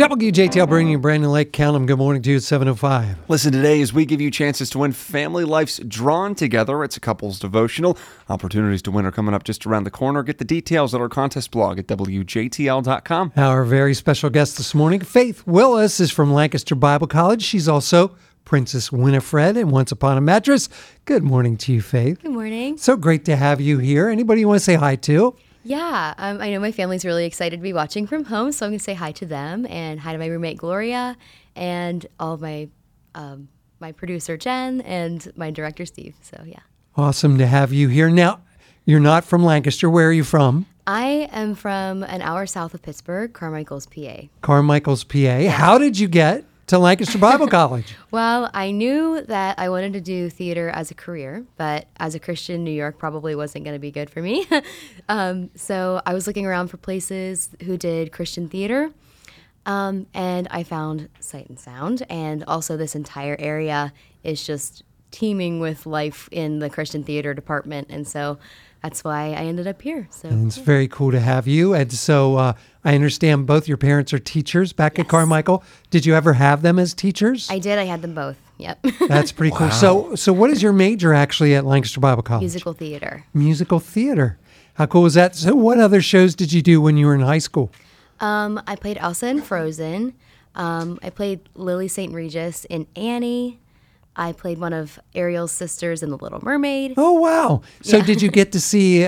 WJTL bringing you Brandon Lake. Count them. Good morning to you at 7:05. Listen today as we give you chances to win Family Life's Drawn Together. It's a couple's devotional. Opportunities to win are coming up just around the corner. Get the details at our contest blog at WJTL.com. Our very special guest this morning, Faith Willis, is from Lancaster Bible College. She's also Princess Winifred in Once Upon a Mattress. Good morning to you, Faith. Good morning. So great to have you here. Anybody you want to say hi to? Yeah, I know my family's really excited to be watching from home, so I'm going to say hi to them and hi to my roommate Gloria and all of my my producer Jen and my director Steve. So yeah. Awesome to have you here. Now, you're not from Lancaster. Where are you from? I am from an hour south of Pittsburgh, Carmichael's, PA. Carmichael's, PA. Yeah. How did you get to Lancaster Bible College? Well, I knew that I wanted to do theater as a career, but as a Christian, New York probably wasn't going to be good for me. So I was looking around for places who did Christian theater, and I found Sight and Sound, and also this entire area is just teeming with life in the Christian theater department, and so that's why I ended up here. So and it's very cool to have you. And so I understand both your parents are teachers back at Carmichael. Did you ever have them as teachers? I did. I had them both. Yep. That's pretty cool. So what is your major actually at Lancaster Bible College? Musical theater. Musical theater. How cool is that? So what other shows did you do when you were in high school? I played Elsa in Frozen. I played Lily St. Regis in Annie. I played one of Ariel's sisters in The Little Mermaid. Oh, wow. So did you get to see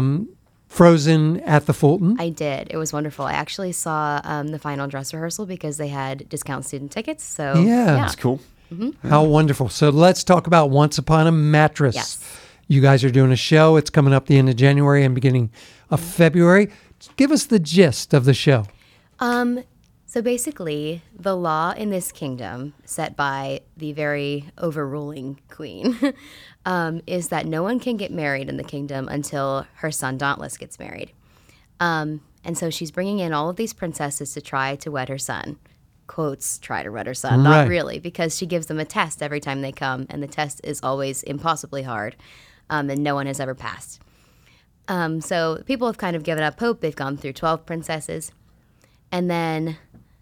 Frozen at the Fulton? I did. It was wonderful. I actually saw the final dress rehearsal because they had discount student tickets. So yeah. That's cool. Mm-hmm. How wonderful. So let's talk about Once Upon a Mattress. Yes. You guys are doing a show. It's coming up the end of January and beginning of February. Give us the gist of the show. So basically, the law in this kingdom, set by the very overruling queen, is that no one can get married in the kingdom until her son Dauntless gets married. And so she's bringing in all of these princesses to try to wed her son. Quotes, try to wed her son. Right. Not really, because she gives them a test every time they come, and the test is always impossibly hard, and no one has ever passed. So people have kind of given up hope. They've gone through 12 princesses. And then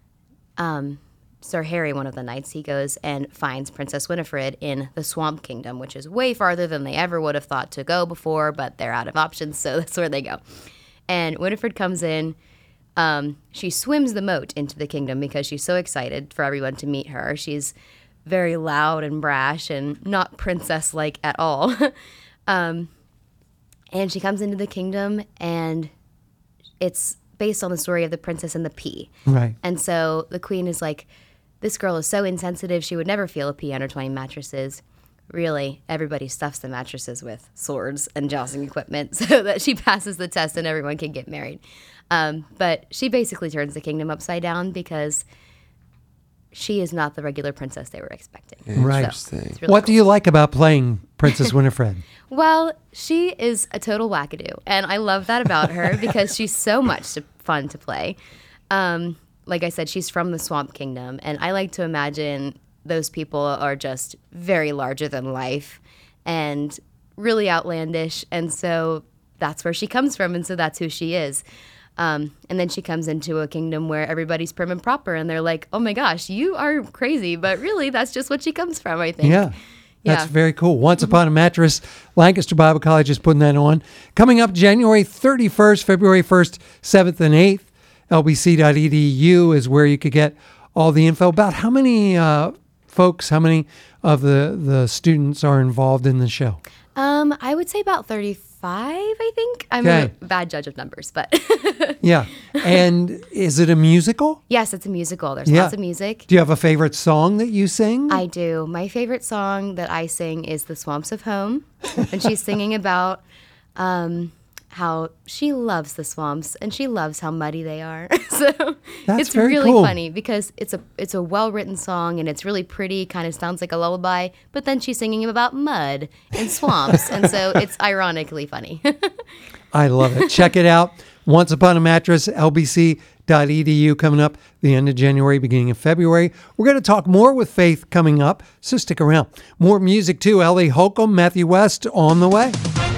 Sir Harry, one of the knights, he goes and finds Princess Winifred in the Swamp Kingdom, which is way farther than they ever would have thought to go before, but they're out of options, so that's where they go. And Winifred comes in. She swims the moat into the kingdom because she's so excited for everyone to meet her. She's very loud and brash and not princess-like at all. And she comes into the kingdom, and it's based on the story of the Princess and the Pea. Right. And so the queen is like, this girl is so insensitive, she would never feel a pea under 20 mattresses. Really, everybody stuffs the mattresses with swords and jousting equipment so that she passes the test and everyone can get married. But she basically turns the kingdom upside down because she is not the regular princess they were expecting. Right. So, it's really What cool. do you like about playing Princess Winifred? Well, she is a total wackadoo, and I love that about her because she's so much fun to play. Like I said, she's from the Swamp Kingdom, and I like to imagine those people are just very larger than life and really outlandish, and so that's where she comes from, and so that's who she is. And then she comes into a kingdom where everybody's prim and proper, and they're like, oh my gosh, you are crazy, but really that's just what she comes from, I think. Yeah. That's Yeah. very cool. Once Upon a Mattress, Lancaster Bible College is putting that on. Coming up January 31st, February 1st, 7th, and 8th, lbc.edu is where you could get all the info about how many folks, how many of the students are involved in the show. I would say about 35, I think. I'm Okay. a bad judge of numbers, but Yeah. And is it a musical? yes, it's a musical. There's Yeah. lots of music. Do you have a favorite song that you sing? I do. My favorite song that I sing is The Swamps of Home. And she's singing about how she loves the swamps and she loves how muddy they are. So That's it's very really cool. funny because it's a well-written song and it's really pretty, kind of sounds like a lullaby, but then she's singing about mud and swamps. And so it's ironically funny. I love it. Check it out. Once Upon a Mattress, lbc.edu, coming up the end of January, beginning of February. We're going to talk more with Faith coming up, so stick around. More music too. Ellie Holcomb, Matthew West on the way.